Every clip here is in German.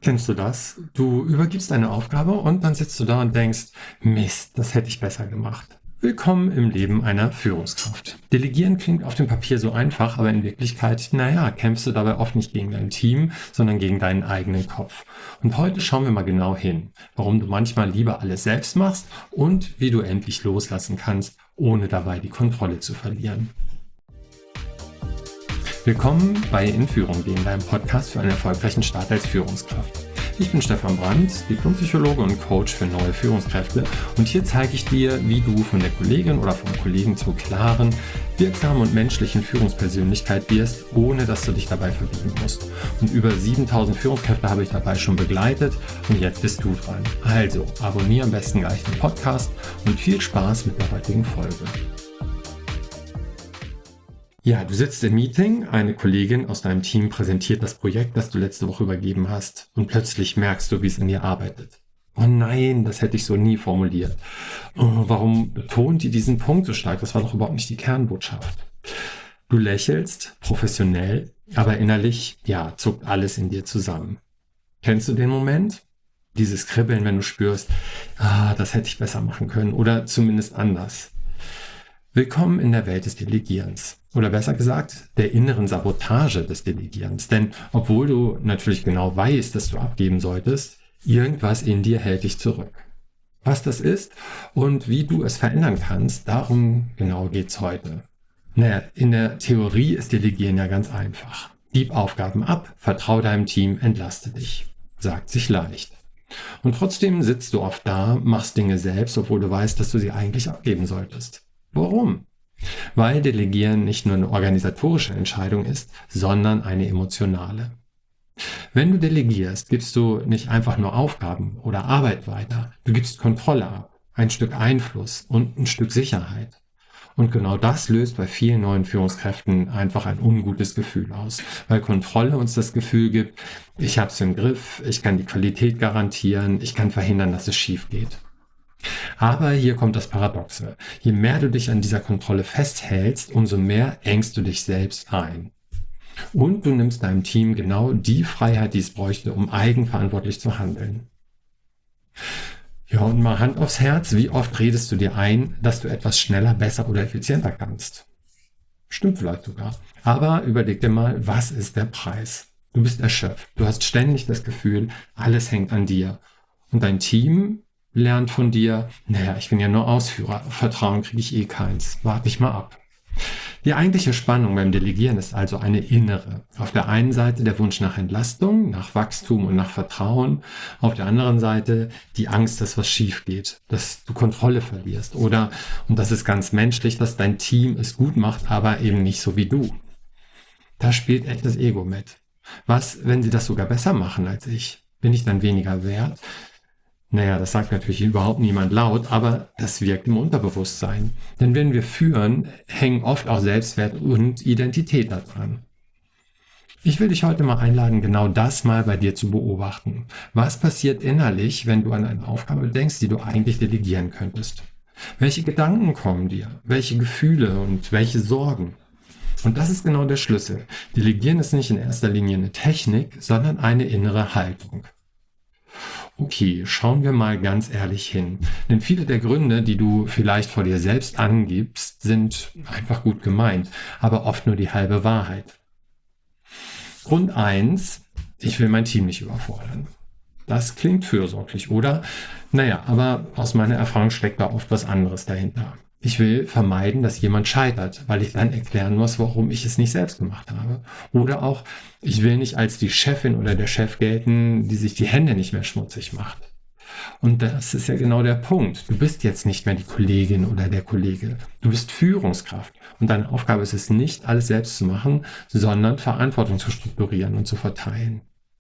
Kennst du das? Du übergibst eine Aufgabe und dann sitzt du da und denkst, Mist, das hätte ich besser gemacht. Willkommen im Leben einer Führungskraft. Delegieren klingt auf dem Papier so einfach, aber in Wirklichkeit, kämpfst du dabei oft nicht gegen dein Team, sondern gegen deinen eigenen Kopf. Und heute schauen wir mal genau hin, warum du manchmal lieber alles selbst machst und wie du endlich loslassen kannst, ohne dabei die Kontrolle zu verlieren. Willkommen bei In Führung gehen, deinem Podcast für einen erfolgreichen Start als Führungskraft. Ich bin Stefan Brandt, Diplompsychologe und Coach für neue Führungskräfte und hier zeige ich dir, wie du von der Kollegin oder vom Kollegen zur klaren, wirksamen und menschlichen Führungspersönlichkeit wirst, ohne dass du dich dabei verbiegen musst. Und über 7000 Führungskräfte habe ich dabei schon begleitet und jetzt bist du dran. Also abonniere am besten gleich den Podcast und viel Spaß mit der heutigen Folge. Ja, du sitzt im Meeting, eine Kollegin aus deinem Team präsentiert das Projekt, das du letzte Woche übergeben hast und plötzlich merkst du, wie es in dir arbeitet. Oh nein, das hätte ich so nie formuliert. Oh, warum betont die diesen Punkt so stark? Das war doch überhaupt nicht die Kernbotschaft. Du lächelst, professionell, aber innerlich, zuckt alles in dir zusammen. Kennst du den Moment? Dieses Kribbeln, wenn du spürst, das hätte ich besser machen können oder zumindest anders. Willkommen in der Welt des Delegierens. Oder besser gesagt, der inneren Sabotage des Delegierens. Denn obwohl du natürlich genau weißt, dass du abgeben solltest, irgendwas in dir hält dich zurück. Was das ist und wie du es verändern kannst, darum genau geht's heute. In der Theorie ist Delegieren ja ganz einfach. Gib Aufgaben ab, vertrau deinem Team, entlaste dich. Sagt sich leicht. Und trotzdem sitzt du oft da, machst Dinge selbst, obwohl du weißt, dass du sie eigentlich abgeben solltest. Warum? Weil Delegieren nicht nur eine organisatorische Entscheidung ist, sondern eine emotionale. Wenn du delegierst, gibst du nicht einfach nur Aufgaben oder Arbeit weiter, du gibst Kontrolle ab, ein Stück Einfluss und ein Stück Sicherheit. Und genau das löst bei vielen neuen Führungskräften einfach ein ungutes Gefühl aus, weil Kontrolle uns das Gefühl gibt, ich habe es im Griff, ich kann die Qualität garantieren, ich kann verhindern, dass es schief geht. Aber hier kommt das Paradoxe. Je mehr du dich an dieser Kontrolle festhältst, umso mehr engst du dich selbst ein. Und du nimmst deinem Team genau die Freiheit, die es bräuchte, um eigenverantwortlich zu handeln. Ja, und mal Hand aufs Herz, wie oft redest du dir ein, dass du etwas schneller, besser oder effizienter kannst? Stimmt vielleicht sogar. Aber überleg dir mal, was ist der Preis? Du bist erschöpft. Du hast ständig das Gefühl, alles hängt an dir. Und dein Team lernt von dir, ich bin ja nur Ausführer, Vertrauen kriege ich keins, warte ich mal ab. Die eigentliche Spannung beim Delegieren ist also eine innere. Auf der einen Seite der Wunsch nach Entlastung, nach Wachstum und nach Vertrauen. Auf der anderen Seite die Angst, dass was schief geht, dass du Kontrolle verlierst. Oder, und das ist ganz menschlich, dass dein Team es gut macht, aber eben nicht so wie du. Da spielt echt das Ego mit. Was, wenn sie das sogar besser machen als ich? Bin ich dann weniger wert? Das sagt natürlich überhaupt niemand laut, aber das wirkt im Unterbewusstsein. Denn wenn wir führen, hängen oft auch Selbstwert und Identität daran. Ich will dich heute mal einladen, genau das mal bei dir zu beobachten. Was passiert innerlich, wenn du an eine Aufgabe denkst, die du eigentlich delegieren könntest? Welche Gedanken kommen dir? Welche Gefühle und welche Sorgen? Und das ist genau der Schlüssel. Delegieren ist nicht in erster Linie eine Technik, sondern eine innere Haltung. Okay, schauen wir mal ganz ehrlich hin. Denn viele der Gründe, die du vielleicht vor dir selbst angibst, sind einfach gut gemeint, aber oft nur die halbe Wahrheit. Grund 1, ich will mein Team nicht überfordern. Das klingt fürsorglich, oder? Aber aus meiner Erfahrung steckt da oft was anderes dahinter. Ich will vermeiden, dass jemand scheitert, weil ich dann erklären muss, warum ich es nicht selbst gemacht habe. Oder auch, ich will nicht als die Chefin oder der Chef gelten, die sich die Hände nicht mehr schmutzig macht. Und das ist ja genau der Punkt. Du bist jetzt nicht mehr die Kollegin oder der Kollege. Du bist Führungskraft. Und deine Aufgabe ist es nicht, alles selbst zu machen, sondern Verantwortung zu strukturieren und zu verteilen.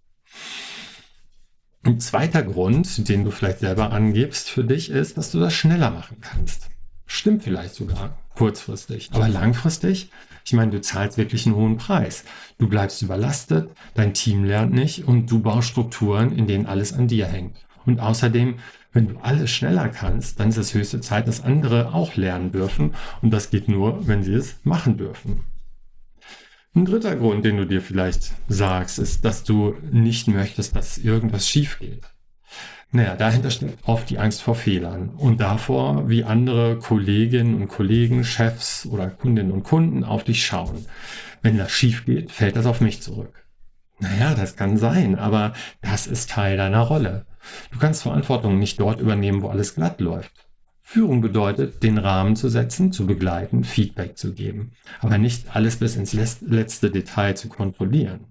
Ein zweiter Grund, den du vielleicht selber angibst für dich, ist, dass du das schneller machen kannst. Stimmt vielleicht sogar kurzfristig, aber langfristig, ich meine, du zahlst wirklich einen hohen Preis. Du bleibst überlastet, dein Team lernt nicht und du baust Strukturen, in denen alles an dir hängt. Und außerdem, wenn du alles schneller kannst, dann ist es höchste Zeit, dass andere auch lernen dürfen und das geht nur, wenn sie es machen dürfen. Ein dritter Grund, den du dir vielleicht sagst, ist, dass du nicht möchtest, dass irgendwas schief geht. Naja, dahinter steckt oft die Angst vor Fehlern und davor, wie andere Kolleginnen und Kollegen, Chefs oder Kundinnen und Kunden auf dich schauen. Wenn das schief geht, fällt das auf mich zurück. Naja, das kann sein, aber das ist Teil deiner Rolle. Du kannst Verantwortung nicht dort übernehmen, wo alles glatt läuft. Führung bedeutet, den Rahmen zu setzen, zu begleiten, Feedback zu geben, aber nicht alles bis ins letzte Detail zu kontrollieren.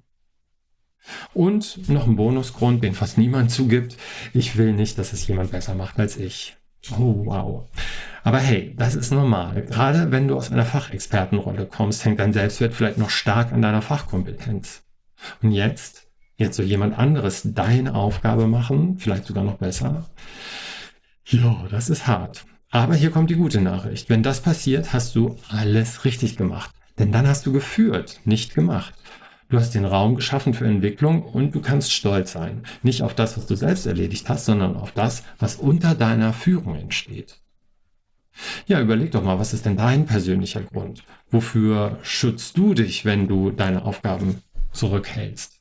Und noch ein Bonusgrund, den fast niemand zugibt: Ich will nicht, dass es jemand besser macht als ich. Oh, wow. Aber hey, das ist normal. Gerade wenn du aus einer Fachexpertenrolle kommst, hängt dein Selbstwert vielleicht noch stark an deiner Fachkompetenz. Und jetzt soll jemand anderes deine Aufgabe machen, vielleicht sogar noch besser. Ja, das ist hart. Aber hier kommt die gute Nachricht. Wenn das passiert, hast du alles richtig gemacht. Denn dann hast du geführt, nicht gemacht. Du hast den Raum geschaffen für Entwicklung und du kannst stolz sein. Nicht auf das, was du selbst erledigt hast, sondern auf das, was unter deiner Führung entsteht. Ja, überleg doch mal, was ist denn dein persönlicher Grund? Wofür schützt du dich, wenn du deine Aufgaben zurückhältst?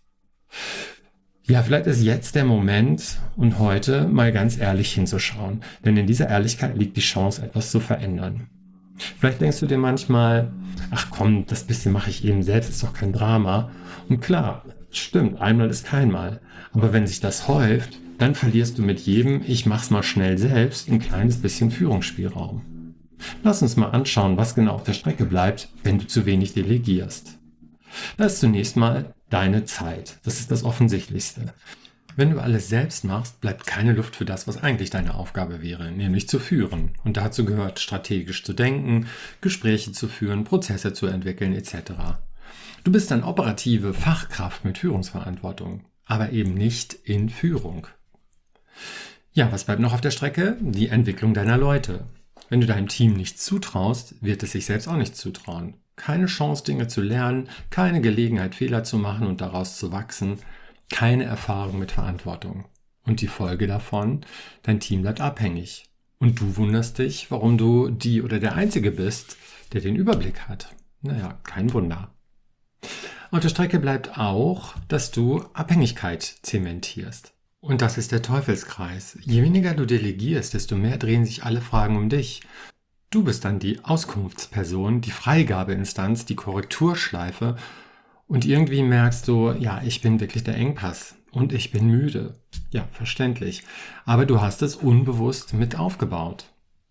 Ja, vielleicht ist jetzt der Moment und heute mal ganz ehrlich hinzuschauen, denn in dieser Ehrlichkeit liegt die Chance, etwas zu verändern. Vielleicht denkst du dir manchmal: Ach komm, das bisschen mache ich eben selbst, ist doch kein Drama. Und klar, stimmt, einmal ist kein Mal. Aber wenn sich das häuft, dann verlierst du mit jedem Ich mach's mal schnell selbst ein kleines bisschen Führungsspielraum. Lass uns mal anschauen, was genau auf der Strecke bleibt, wenn du zu wenig delegierst. Da ist zunächst mal deine Zeit. Das ist das Offensichtlichste. Wenn du alles selbst machst, bleibt keine Luft für das, was eigentlich deine Aufgabe wäre, nämlich zu führen. Und dazu gehört, strategisch zu denken, Gespräche zu führen, Prozesse zu entwickeln etc. Du bist eine operative Fachkraft mit Führungsverantwortung, aber eben nicht in Führung. Ja, was bleibt noch auf der Strecke? Die Entwicklung deiner Leute. Wenn du deinem Team nichts zutraust, wird es sich selbst auch nicht zutrauen. Keine Chance, Dinge zu lernen, keine Gelegenheit, Fehler zu machen und daraus zu wachsen, keine Erfahrung mit Verantwortung. Und die Folge davon: Dein Team bleibt abhängig. Und du wunderst dich, warum du die oder der Einzige bist, der den Überblick hat. Naja, kein Wunder. Auf der Strecke bleibt auch, dass du Abhängigkeit zementierst. Und das ist der Teufelskreis. Je weniger du delegierst, desto mehr drehen sich alle Fragen um dich. Du bist dann die Auskunftsperson, die Freigabeinstanz, die Korrekturschleife und irgendwie merkst du: Ja, ich bin wirklich der Engpass und ich bin müde. Ja, verständlich. Aber du hast es unbewusst mit aufgebaut.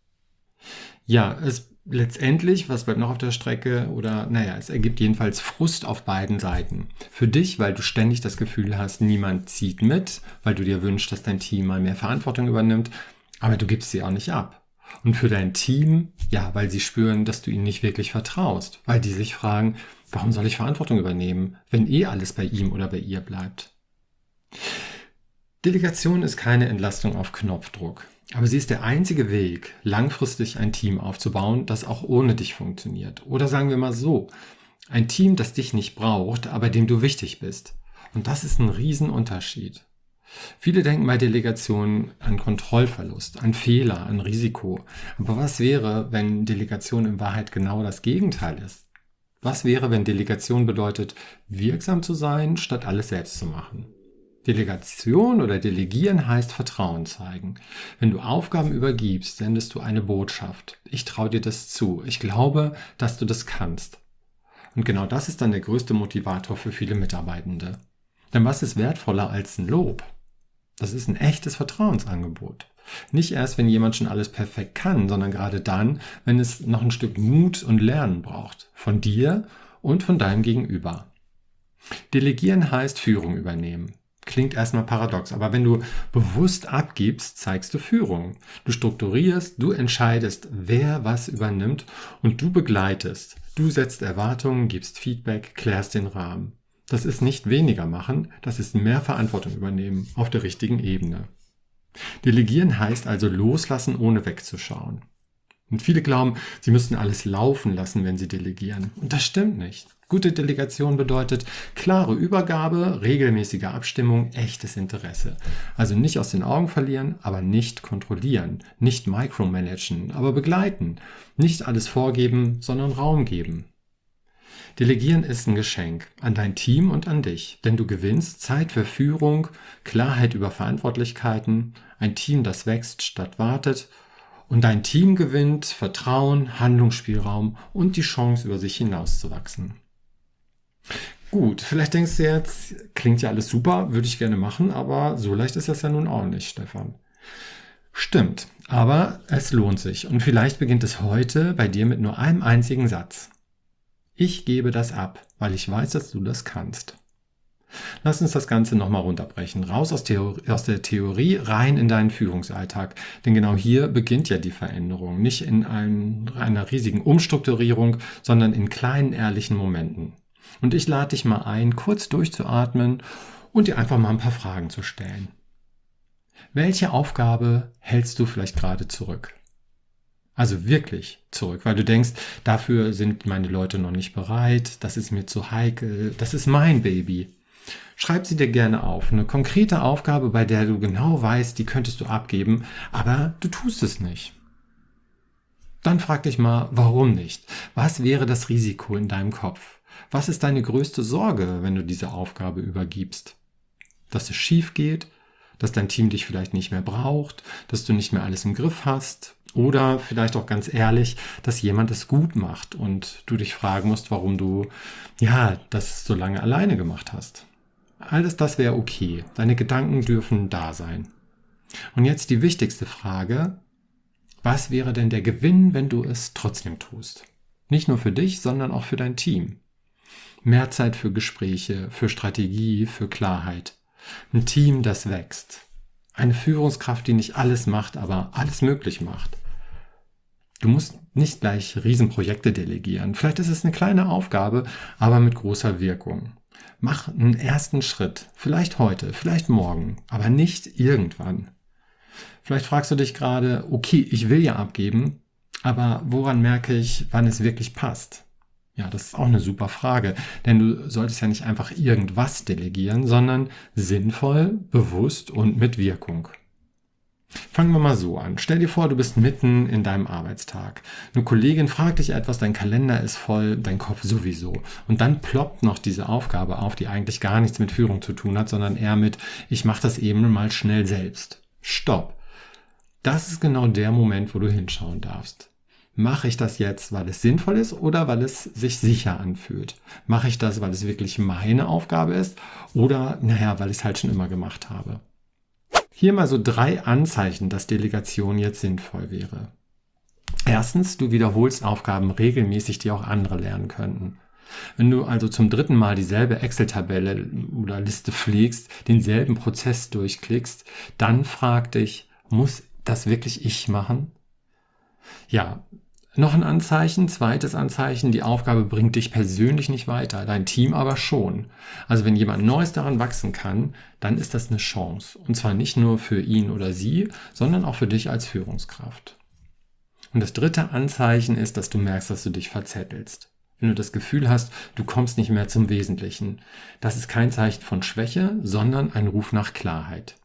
Ja, letztendlich, was bleibt noch auf der Strecke? Oder naja, es ergibt jedenfalls Frust auf beiden Seiten. Für dich, weil du ständig das Gefühl hast, niemand zieht mit, weil du dir wünschst, dass dein Team mal mehr Verantwortung übernimmt, aber du gibst sie auch nicht ab. Und für dein Team, ja, weil sie spüren, dass du ihnen nicht wirklich vertraust, weil die sich fragen: Warum soll ich Verantwortung übernehmen, wenn alles bei ihm oder bei ihr bleibt? Delegation ist keine Entlastung auf Knopfdruck, aber sie ist der einzige Weg, langfristig ein Team aufzubauen, das auch ohne dich funktioniert. Oder sagen wir mal so: Ein Team, das dich nicht braucht, aber dem du wichtig bist. Und das ist ein Riesenunterschied. Viele denken bei Delegation an Kontrollverlust, an Fehler, an Risiko. Aber was wäre, wenn Delegation in Wahrheit genau das Gegenteil ist? Was wäre, wenn Delegation bedeutet, wirksam zu sein, statt alles selbst zu machen? Delegation oder Delegieren heißt Vertrauen zeigen. Wenn du Aufgaben übergibst, sendest du eine Botschaft: Ich traue dir das zu. Ich glaube, dass du das kannst. Und genau das ist dann der größte Motivator für viele Mitarbeitende. Denn was ist wertvoller als ein Lob? Das ist ein echtes Vertrauensangebot. Nicht erst, wenn jemand schon alles perfekt kann, sondern gerade dann, wenn es noch ein Stück Mut und Lernen braucht. Von dir und von deinem Gegenüber. Delegieren heißt Führung übernehmen. Klingt erstmal paradox, aber wenn du bewusst abgibst, zeigst du Führung. Du strukturierst, du entscheidest, wer was übernimmt und du begleitest. Du setzt Erwartungen, gibst Feedback, klärst den Rahmen. Das ist nicht weniger machen, das ist mehr Verantwortung übernehmen auf der richtigen Ebene. Delegieren heißt also loslassen, ohne wegzuschauen. Und viele glauben, sie müssten alles laufen lassen, wenn sie delegieren. Und das stimmt nicht. Gute Delegation bedeutet klare Übergabe, regelmäßige Abstimmung, echtes Interesse. Also nicht aus den Augen verlieren, aber nicht kontrollieren, nicht micromanagen, aber begleiten. Nicht alles vorgeben, sondern Raum geben. Delegieren ist ein Geschenk an dein Team und an dich, denn du gewinnst Zeit für Führung, Klarheit über Verantwortlichkeiten, ein Team, das wächst statt wartet und dein Team gewinnt Vertrauen, Handlungsspielraum und die Chance, über sich hinauszuwachsen. Gut, vielleicht denkst du jetzt, klingt ja alles super, würde ich gerne machen, aber so leicht ist das ja nun auch nicht, Stefan. Stimmt, aber es lohnt sich und vielleicht beginnt es heute bei dir mit nur einem einzigen Satz. Ich gebe das ab, weil ich weiß, dass du das kannst. Lass uns das Ganze nochmal runterbrechen. Raus aus der Theorie, rein in deinen Führungsalltag. Denn genau hier beginnt ja die Veränderung. Nicht in einer riesigen Umstrukturierung, sondern in kleinen, ehrlichen Momenten. Und ich lade dich mal ein, kurz durchzuatmen und dir einfach mal ein paar Fragen zu stellen. Welche Aufgabe hältst du vielleicht gerade zurück? Also wirklich zurück, weil du denkst, dafür sind meine Leute noch nicht bereit, das ist mir zu heikel, das ist mein Baby. Schreib sie dir gerne auf. Eine konkrete Aufgabe, bei der du genau weißt, die könntest du abgeben, aber du tust es nicht. Dann frag dich mal, warum nicht? Was wäre das Risiko in deinem Kopf? Was ist deine größte Sorge, wenn du diese Aufgabe übergibst? Dass es schief geht, dass dein Team dich vielleicht nicht mehr braucht, dass du nicht mehr alles im Griff hast oder vielleicht auch ganz ehrlich, dass jemand es gut macht und du dich fragen musst, warum du das so lange alleine gemacht hast. Alles das wäre okay. Deine Gedanken dürfen da sein. Und jetzt die wichtigste Frage. Was wäre denn der Gewinn, wenn du es trotzdem tust? Nicht nur für dich, sondern auch für dein Team. Mehr Zeit für Gespräche, für Strategie, für Klarheit. Ein Team, das wächst. Eine Führungskraft, die nicht alles macht, aber alles möglich macht. Du musst nicht gleich Riesenprojekte delegieren. Vielleicht ist es eine kleine Aufgabe, aber mit großer Wirkung. Mach einen ersten Schritt. Vielleicht heute, vielleicht morgen, aber nicht irgendwann. Vielleicht fragst du dich gerade, okay, ich will ja abgeben, aber woran merke ich, wann es wirklich passt? Ja, das ist auch eine super Frage, denn du solltest ja nicht einfach irgendwas delegieren, sondern sinnvoll, bewusst und mit Wirkung. Fangen wir mal so an. Stell dir vor, du bist mitten in deinem Arbeitstag. Eine Kollegin fragt dich etwas, dein Kalender ist voll, dein Kopf sowieso. Und dann ploppt noch diese Aufgabe auf, die eigentlich gar nichts mit Führung zu tun hat, sondern eher mit, ich mache das eben mal schnell selbst. Stopp. Das ist genau der Moment, wo du hinschauen darfst. Mache ich das jetzt, weil es sinnvoll ist oder weil es sich sicher anfühlt? Mache ich das, weil es wirklich meine Aufgabe ist oder, weil ich es halt schon immer gemacht habe? Hier mal so 3 Anzeichen, dass Delegation jetzt sinnvoll wäre. Erstens, du wiederholst Aufgaben regelmäßig, die auch andere lernen könnten. Wenn du also zum 3. Mal dieselbe Excel-Tabelle oder Liste pflegst, denselben Prozess durchklickst, dann frag dich, muss das wirklich ich machen? Ja, noch ein Anzeichen, zweites Anzeichen, die Aufgabe bringt dich persönlich nicht weiter, dein Team aber schon. Also wenn jemand Neues daran wachsen kann, dann ist das eine Chance. Und zwar nicht nur für ihn oder sie, sondern auch für dich als Führungskraft. Und das 3. Anzeichen ist, dass du merkst, dass du dich verzettelst. Wenn du das Gefühl hast, du kommst nicht mehr zum Wesentlichen. Das ist kein Zeichen von Schwäche, sondern ein Ruf nach Klarheit.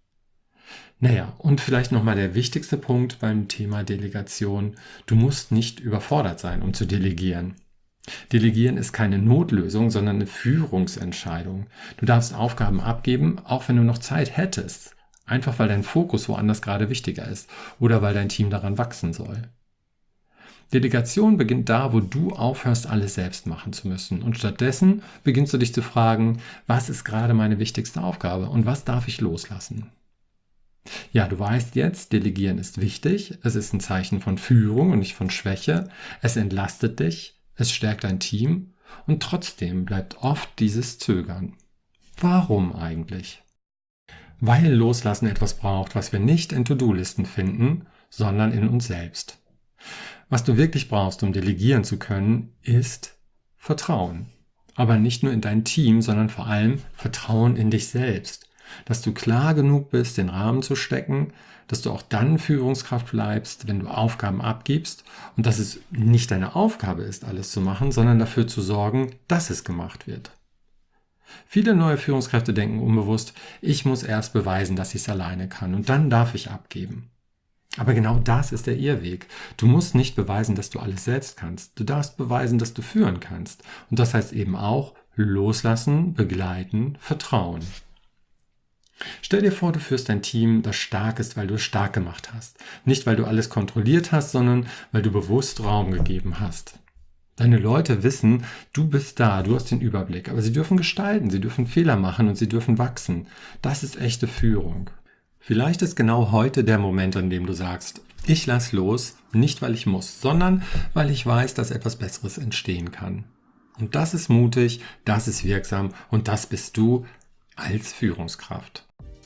Und vielleicht nochmal der wichtigste Punkt beim Thema Delegation. Du musst nicht überfordert sein, um zu delegieren. Delegieren ist keine Notlösung, sondern eine Führungsentscheidung. Du darfst Aufgaben abgeben, auch wenn du noch Zeit hättest. Einfach weil dein Fokus woanders gerade wichtiger ist oder weil dein Team daran wachsen soll. Delegation beginnt da, wo du aufhörst, alles selbst machen zu müssen. Und stattdessen beginnst du dich zu fragen, was ist gerade meine wichtigste Aufgabe und was darf ich loslassen? Ja, du weißt jetzt, Delegieren ist wichtig. Es ist ein Zeichen von Führung und nicht von Schwäche. Es entlastet dich, es stärkt dein Team und trotzdem bleibt oft dieses Zögern. Warum eigentlich? Weil Loslassen etwas braucht, was wir nicht in To-Do-Listen finden, sondern in uns selbst. Was du wirklich brauchst, um delegieren zu können, ist Vertrauen. Aber nicht nur in dein Team, sondern vor allem Vertrauen in dich selbst. Dass du klar genug bist, den Rahmen zu stecken, dass du auch dann Führungskraft bleibst, wenn du Aufgaben abgibst und dass es nicht deine Aufgabe ist, alles zu machen, sondern dafür zu sorgen, dass es gemacht wird. Viele neue Führungskräfte denken unbewusst, ich muss erst beweisen, dass ich es alleine kann und dann darf ich abgeben. Aber genau das ist der Irrweg. Du musst nicht beweisen, dass du alles selbst kannst. Du darfst beweisen, dass du führen kannst. Und das heißt eben auch loslassen, begleiten, vertrauen. Stell dir vor, du führst ein Team, das stark ist, weil du es stark gemacht hast. Nicht, weil du alles kontrolliert hast, sondern weil du bewusst Raum gegeben hast. Deine Leute wissen, du bist da, du hast den Überblick, aber sie dürfen gestalten, sie dürfen Fehler machen und sie dürfen wachsen. Das ist echte Führung. Vielleicht ist genau heute der Moment, an dem du sagst, ich lass los, nicht weil ich muss, sondern weil ich weiß, dass etwas Besseres entstehen kann. Und das ist mutig, das ist wirksam und das bist du als Führungskraft.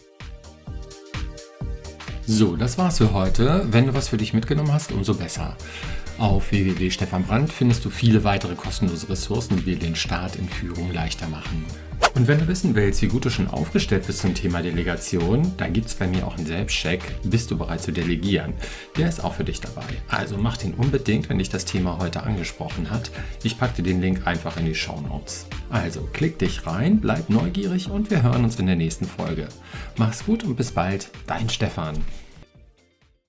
So, das war's für heute. Wenn du was für dich mitgenommen hast, umso besser. Auf www.stefanbrandt findest du viele weitere kostenlose Ressourcen, die dir den Start in Führung leichter machen. Und wenn du wissen willst, wie gut du schon aufgestellt bist zum Thema Delegation, dann gibt es bei mir auch einen Selbstcheck, bist du bereit zu delegieren. Der ist auch für dich dabei. Also mach den unbedingt, wenn dich das Thema heute angesprochen hat. Ich packe dir den Link einfach in die Shownotes. Also klick dich rein, bleib neugierig und wir hören uns in der nächsten Folge. Mach's gut und bis bald, dein Stefan.